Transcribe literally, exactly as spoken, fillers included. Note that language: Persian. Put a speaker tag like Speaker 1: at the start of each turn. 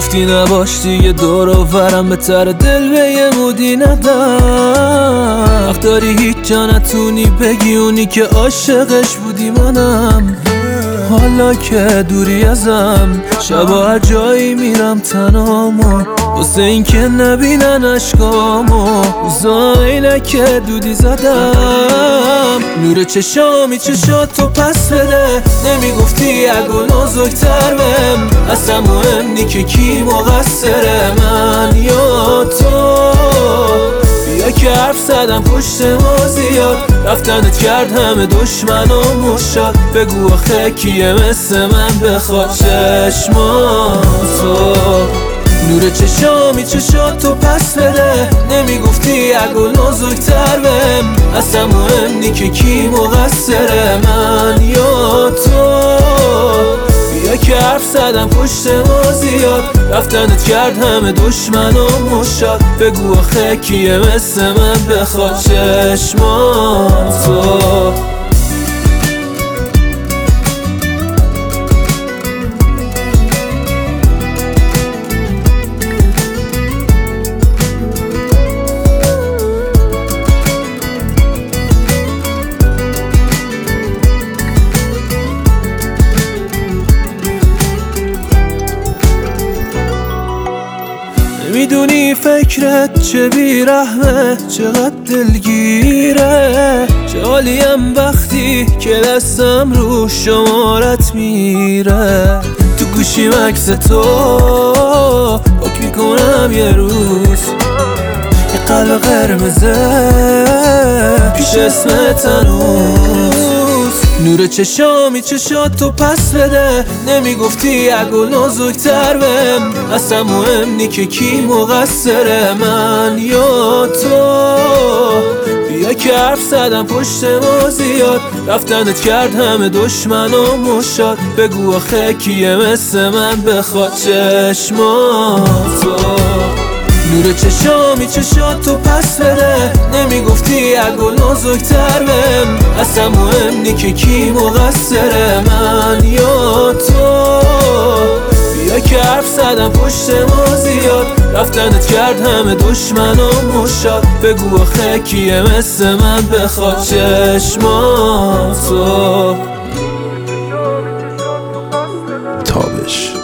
Speaker 1: گفتی نباش دیگه دور و برم، بهتر دل به یه مودی ندم. وقت داری هیچ جا نتونی بگی اونی که عاشقش بودی منم. حالا که دوری ازم شبا هر جایی میرم تنامو، واسه این که نبینن عشقامو. روزا اینه که دودی زدم. نور چشامی چشاتو پس بده، نمیگفتی اگه نازکتر بهم. اصلا مهم نی که کی مقصره، من یا تو. بیا که حرف زدم پشت ما زیاد، رفتنت کرد همه دشمنامو شاد. بگو آخه کیه مثل من بخواد چشماتو. نور چشامی چشاتو پس بده، نمیگفتی اگه نازکتر بهم. اصلا مهم نی که کی مقصره، من یا تو. بیا که حرف زدم پشت ما زیاد، رفتنت کرد همه دشمنامو شاد. بگو آخه کیه مثل من بخواد چشماتو. میدونی فکرت چه بیرحمه، چقدر دلگیره. چه حالیم وقتی که دستم رو شمارت میره. تو گوشیم عکس تو پاک میکنم یه روز، یه قلب قرمزه پیش اسمت هنوز. نور چشامی چشاتو پس بده، نمیگفتی اگه نازکتر بهم. اصلا مهم نی که کی مقصره، من یا تو. بیا که حرف زدم پشت ما زیاد، رفتنت کرد همه دشمنامو شاد. بگو آخه کیه مثل من بخواد چشماتو. نور چشامی چشاتو پس بده، نمیگفتی اگه نازکتر بهم. اصلا مهم نی که کی مقصره، من یا تو. بیا که حرف زدم پشت ما زیاد، رفتنت کرد همه دشمنامو شاد. بگو آخه کیه مثل من بخواد چشماتو.
Speaker 2: تابش